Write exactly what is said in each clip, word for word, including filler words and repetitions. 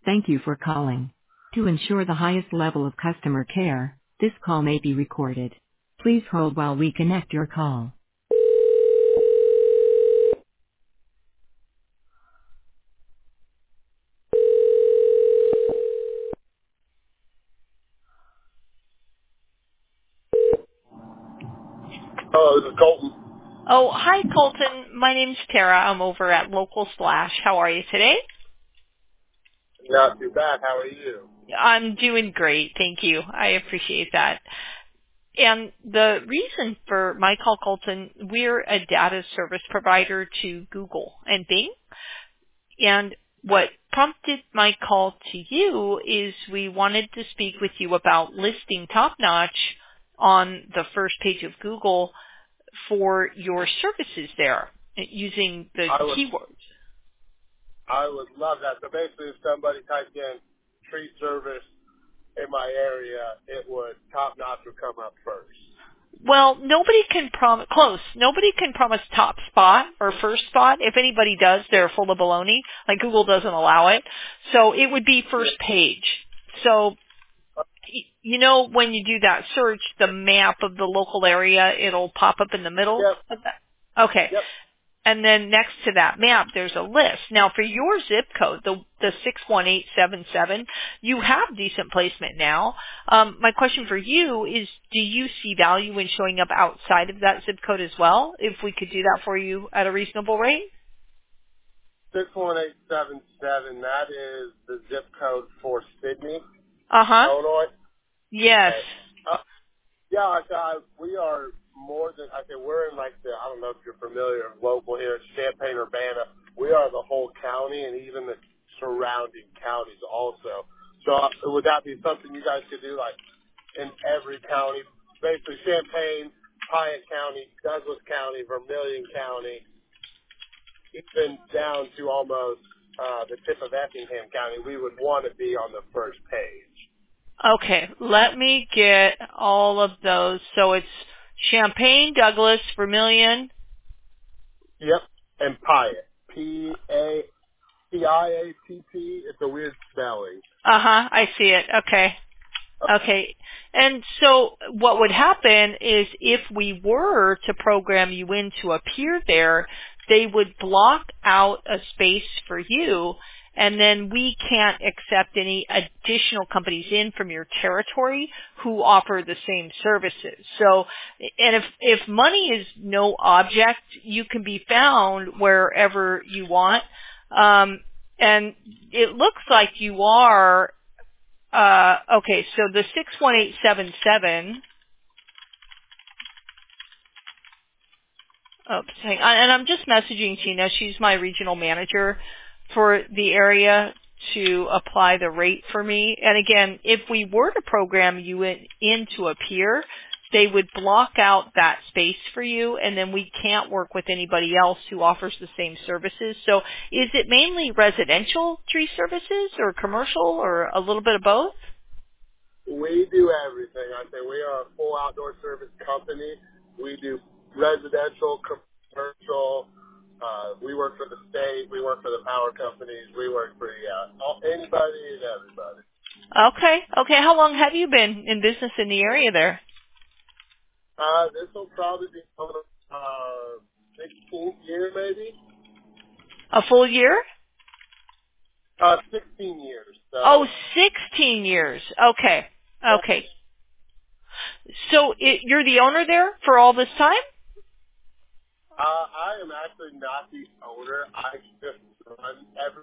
Thank you for calling. To ensure the highest level of customer care, this call may be recorded. Please hold while we connect your call. Oh, this is Colton. Oh, hi, Colton. My name's Tara. I'm over at Local Splash. How are you today? Not too bad. How are you? I'm doing great. Thank you. I appreciate that. And the reason for my call, Colton, we're a data service provider to Google and Bing. And what prompted my call to you is we wanted to speak with you about listing Top Notch on the first page of Google for your services there using the I would, keywords. I would love that. So basically, if somebody typed in tree service in my area, it would top notch would come up first. Well, nobody can promise, close, nobody can promise top spot or first spot. If anybody does, they're full of baloney. Like Google doesn't allow it. So it would be first page. So, y- you know, when you do that search, the map of the local area, it'll pop up in the middle Yep. of that. Okay. Yep. And then next to that map, there's a list. Now, for your zip code, the the six one eight seven seven, you have decent placement now. Um, my question for you is, do you see value in showing up outside of that zip code as well, if we could do that for you at a reasonable rate? six one eight seven seven, that is the zip code for Sydney, Uh-huh. Illinois. Yes. Okay. Uh, yeah, I, I, we are more than, I think we're in like the, I don't know if you're familiar, local here, Champaign-Urbana. We are the whole county and even the surrounding counties also. So uh, would that be something you guys could do like in every county? Basically Champaign, Piatt County, Douglas County, Vermilion County, even down to almost uh, the tip of Effingham County, we would want to be on the first page. Okay, let me get all of those. So it's Champaign, Douglas, Vermilion. Yep. And Piatt. P A P I A T T. It's a weird spelling. Uh-huh, I see it. Okay. Okay. And so what would happen is if we were to program you in to appear there, they would block out a space for you, and then we can't accept any additional companies in from your territory who offer the same services. So, and if, if money is no object, you can be found wherever you want. Um, and it looks like you are Uh, okay, so the six one eight seven seven, oops, hang on, and I'm just messaging Tina. She's my regional manager for the area to apply the rate for me. And again, if we were to program you in, in to appear, they would block out that space for you, and then we can't work with anybody else who offers the same services. So is it mainly residential tree services or commercial or a little bit of both? We do everything. I say we are a full outdoor service company. We do residential, commercial. Uh, we work for the state. We work for the power companies. We work for yeah, all, anybody and everybody. Okay. Okay. How long have you been in business in the area there? Uh, this will probably be uh, sixteenth year maybe. A full year? Uh, sixteen years. Oh, So. sixteen years. Okay. Okay. So it, you're the owner there for all this time? Uh, I am actually not the owner. I just run every.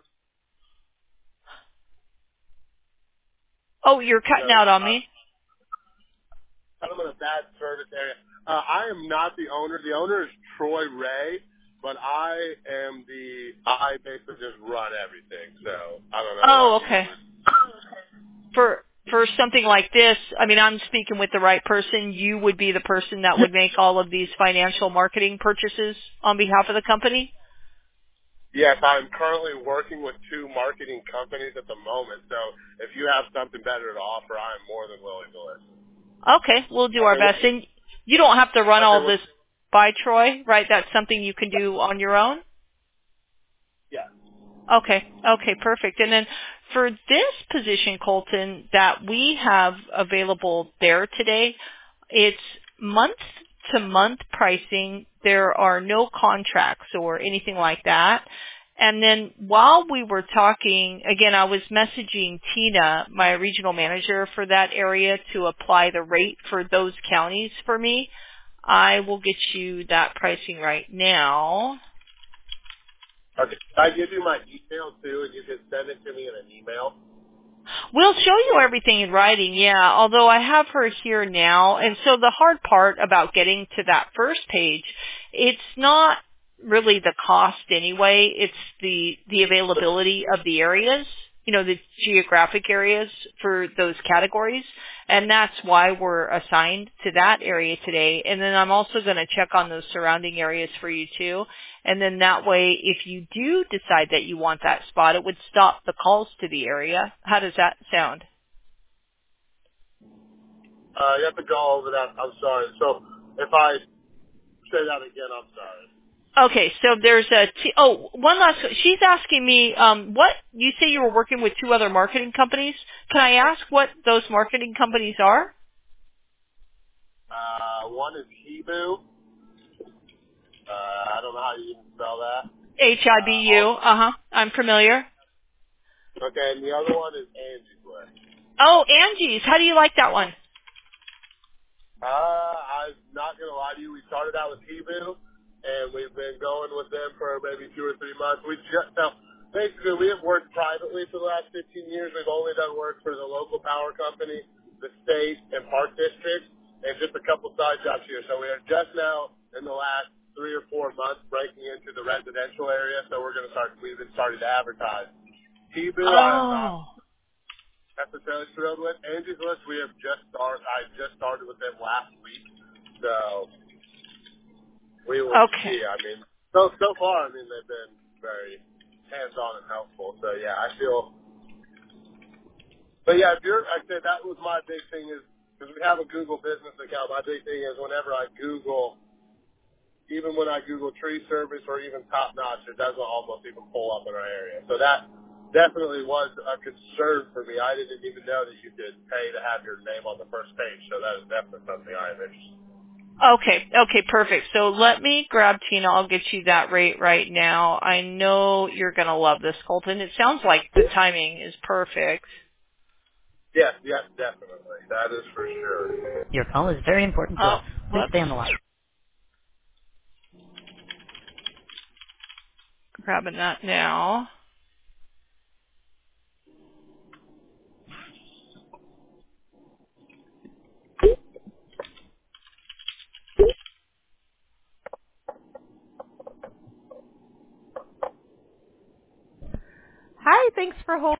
Oh, you're cutting So out on uh, me. I'm in a bad service area. Uh, I am not the owner. The owner is Troy Ray, but I am the. I basically just run everything. So I don't know what Oh, you. okay. For for something like this, I mean, I'm speaking with the right person. You would be the person that would make all of these financial marketing purchases on behalf of the company? Yes, I'm currently working with two marketing companies at the moment. So if you have something better to offer, I'm more than willing to listen. Okay, we'll do I our think. best. And you don't have to run I all think. this by Troy, right? That's something you can do on your own? Yeah. Okay. Okay, perfect. And then for this position, Colton, that we have available there today, it's month to month pricing. There are no contracts or anything like that. And then while we were talking, again, I was messaging Tina, my regional manager for that area, to apply the rate for those counties for me. I will get you that pricing right now. Okay. I give you my email too, and you can send it to me in an email. We'll show you everything in writing, yeah, although I have her here now. And so the hard part about getting to that first page, it's not really the cost anyway, it's the, the availability of the areas, you know, the geographic areas for those categories. And that's why we're assigned to that area today. And then I'm also going to check on those surrounding areas for you too. And then that way, if you do decide that you want that spot, it would stop the calls to the area. How does that sound? Uh, you have to go over that. I'm sorry. So if I say that again, I'm sorry. Okay, so there's a t- oh one last. She's asking me um, what you say you were working with two other marketing companies. Can I ask what those marketing companies are? Uh, one is Hibu. Uh, I don't know how you even spell that. H I B Uh, U. also, Uh huh. I'm familiar. okay, and the other one is Angie's List. Oh, Angie's. How do you like that one? Uh, I'm not gonna lie to you. We started out with Hibu, and we've been going with them for maybe two or three months. We just now, basically, we have worked privately for the last fifteen years. We've only done work for the local power company, the state, and park districts, and just a couple side jobs here. So we are just now in the last three or four months breaking into the residential area. So we're gonna start. We've been starting to advertise. Hibu, I'm not Oh. necessarily thrilled with. Angie's List, we have just started. I just started with them last week, so we will Okay. see. I mean, so so far, I mean, they've been very hands-on and helpful. So yeah, I feel. But yeah, if you're, I said that was my big thing is because we have a Google business account. My big thing is whenever I Google, even when I Google tree service or even top notch, it doesn't almost even pull up in our area. So that definitely was a concern for me. I didn't even know that you could pay to have your name on the first page. So that is definitely something I am interested in. Okay, okay, perfect. So let me grab Tina. I'll get you that rate right now. I know you're going to love this, Colton. It sounds like the timing is perfect. Yes, yes, definitely. That is for sure. Your call is very important to Oh, us. Please whoops. stay on the line. Grabbing that now. Hi, thanks for holding.